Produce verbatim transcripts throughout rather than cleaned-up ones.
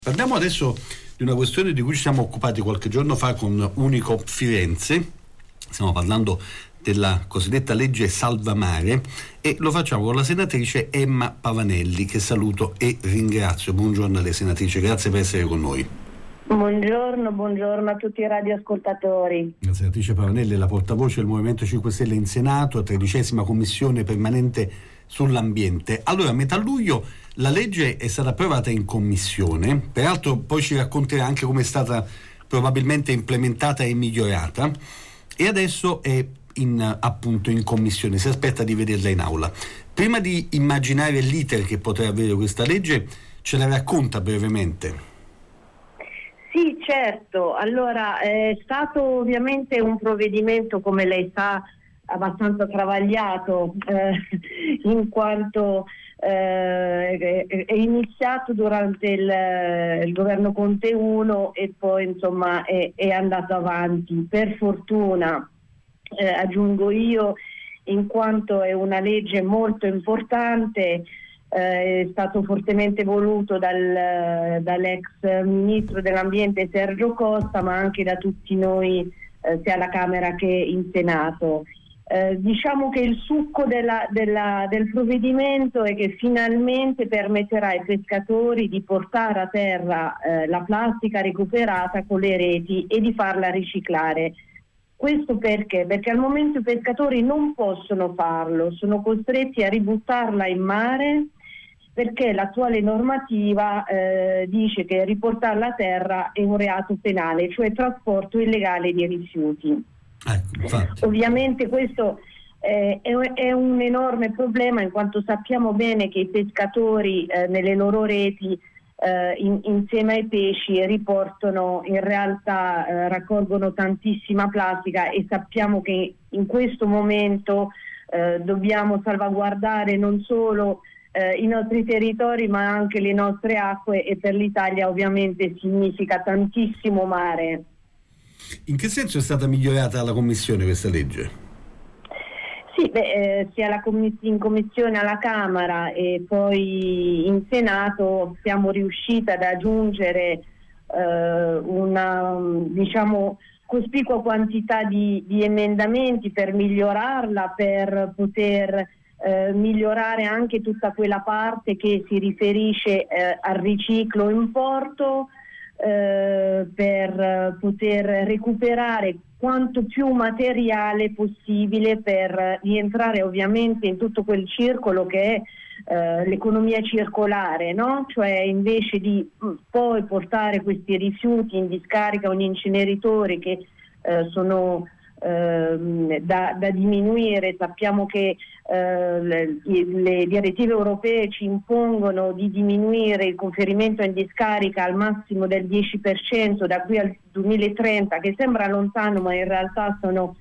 Parliamo adesso di una questione di cui ci siamo occupati qualche giorno fa con Unico Firenze. Stiamo parlando della cosiddetta legge Salva Mare e lo facciamo con la senatrice Emma Pavanelli, che saluto e ringrazio. Buongiorno a lei, senatrice, grazie per essere con noi. Buongiorno, buongiorno a tutti i radioascoltatori. La senatrice Pavanelli è la portavoce del Movimento cinque Stelle in Senato, tredicesima commissione permanente sull'ambiente. Allora, a metà luglio la legge è stata approvata in commissione, peraltro poi ci racconterà anche come è stata probabilmente implementata e migliorata, e adesso è in, appunto in commissione, si aspetta di vederla in aula. Prima di immaginare l'iter che potrà avere questa legge, ce la racconta brevemente? Sì, certo. Allora, è stato ovviamente un provvedimento, come lei sa, abbastanza travagliato, eh, in quanto eh, è iniziato durante il, il governo Conte uno e poi insomma è, è andato avanti. Per fortuna, eh, aggiungo io, in quanto è una legge molto importante. Eh, è stato fortemente voluto dal, dall'ex ministro dell'ambiente Sergio Costa, ma anche da tutti noi, eh, sia alla Camera che in Senato. Eh, diciamo che il succo della, della, del provvedimento è che finalmente permetterà ai pescatori di portare a terra eh, la plastica recuperata con le reti e di farla riciclare. Questo perché? Perché al momento i pescatori non possono farlo, sono costretti a ributtarla in mare, perché l'attuale normativa eh, dice che riportarla a terra è un reato penale, cioè trasporto illegale di rifiuti. Ecco, ovviamente questo eh, è, è un enorme problema, in quanto sappiamo bene che i pescatori eh, nelle loro reti eh, in, insieme ai pesci riportano, in realtà eh, raccolgono tantissima plastica, e sappiamo che in questo momento eh, dobbiamo salvaguardare non solo eh, i nostri territori ma anche le nostre acque, e per l'Italia ovviamente significa tantissimo mare. In che senso è stata migliorata la Commissione questa legge? Sì, beh, eh, sia la commiss- in Commissione alla Camera e poi in Senato siamo riusciti ad aggiungere eh, una, diciamo, cospicua quantità di, di emendamenti per migliorarla, per poter eh, migliorare anche tutta quella parte che si riferisce eh, al riciclo in porto, Eh, per poter recuperare quanto più materiale possibile per rientrare ovviamente in tutto quel circolo che è eh, l'economia circolare, no? Cioè, invece di mh, poi portare questi rifiuti in discarica o in inceneritori che eh, sono eh, da, da diminuire. Sappiamo che eh, le, le direttive europee ci impongono di diminuire il conferimento in discarica al massimo del dieci per cento da qui al duemilatrenta, che sembra lontano ma in realtà sono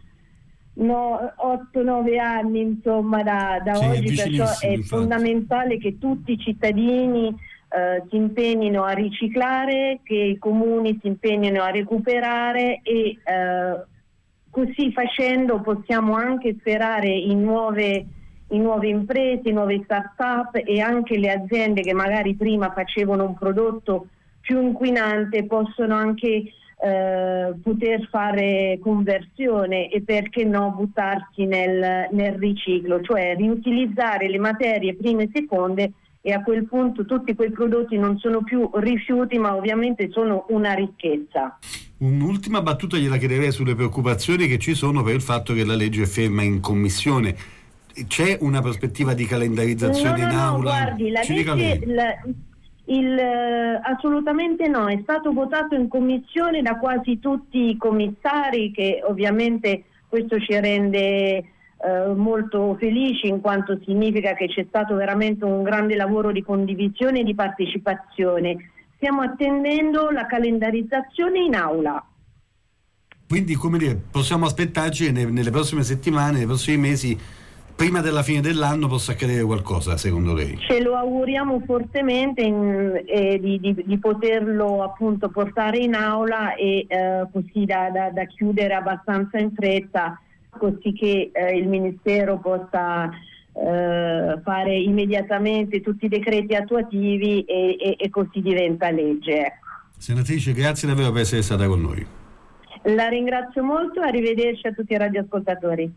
no, otto nove anni insomma da, da sì, oggi, perciò è infatti fondamentale che tutti i cittadini eh, si impegnino a riciclare, che i comuni si impegnino a recuperare, e eh, così facendo possiamo anche sperare in nuove, in nuove imprese, in nuove start-up, e anche le aziende che magari prima facevano un prodotto più inquinante possono anche eh, poter fare conversione e, perché no, buttarsi nel, nel riciclo, cioè riutilizzare le materie prime e seconde, e a quel punto tutti quei prodotti non sono più rifiuti ma ovviamente sono una ricchezza. Un'ultima battuta gliela chiederei sulle preoccupazioni che ci sono per il fatto che la legge è ferma in commissione. C'è una prospettiva di calendarizzazione no, no, in aula? No, guardi, la Ci legge, la, il, assolutamente no, è stato votato in commissione da quasi tutti i commissari, che ovviamente questo ci rende eh, molto felici, in quanto significa che c'è stato veramente un grande lavoro di condivisione e di partecipazione. Stiamo attendendo la calendarizzazione in aula. Quindi, come dire, possiamo aspettarci che nelle prossime settimane, nei prossimi mesi, prima della fine dell'anno, possa accadere qualcosa, secondo lei? Ce lo auguriamo fortemente in, eh, di, di, di poterlo appunto portare in aula e eh, così da, da, da chiudere abbastanza in fretta, così che eh, il Ministero possa eh, fare immediatamente tutti i decreti attuativi e, e, e così diventa legge. Ecco. Senatrice, grazie davvero per essere stata con noi. La ringrazio molto, arrivederci a tutti i radioascoltatori.